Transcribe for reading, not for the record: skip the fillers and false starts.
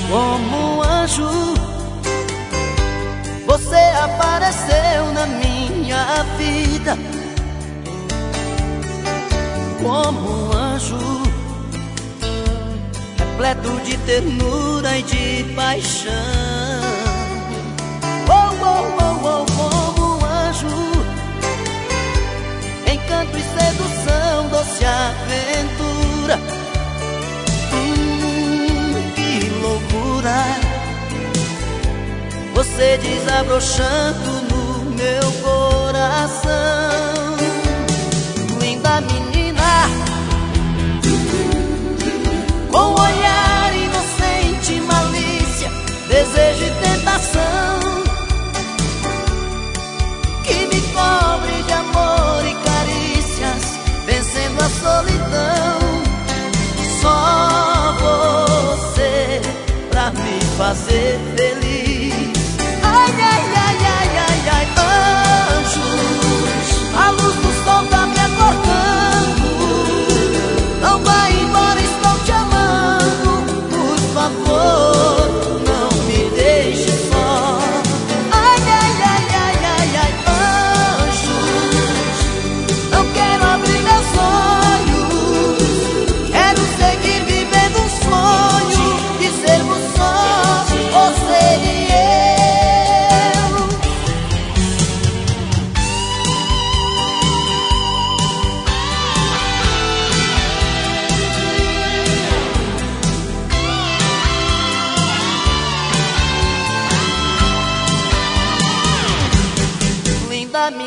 Como um anjo, você apareceu na minha vida. Como um anjo, repleto de ternura e de paixão. Oh, oh, oh, oh, como um anjo, encanto e sedução, doce aventura. Que loucura, você desabrochando no meu coração. Linda menina, com olhar inocente, malícia, desejo e tentação, que me cobre de amor e carícias, vencendo a solidão. Só você pra me fazer feliz. Ai, ai, ai, ai, ai, ai, anjos, a luz do sol tá me acordando. Não vai embora, estou te amando. Por favor, não me deixe só. Ai, ai, ai, ai, ai, ai, anjos, não quero abrir meus olhos, quero seguir vivendo um sonho de sermos só você e eu. Linda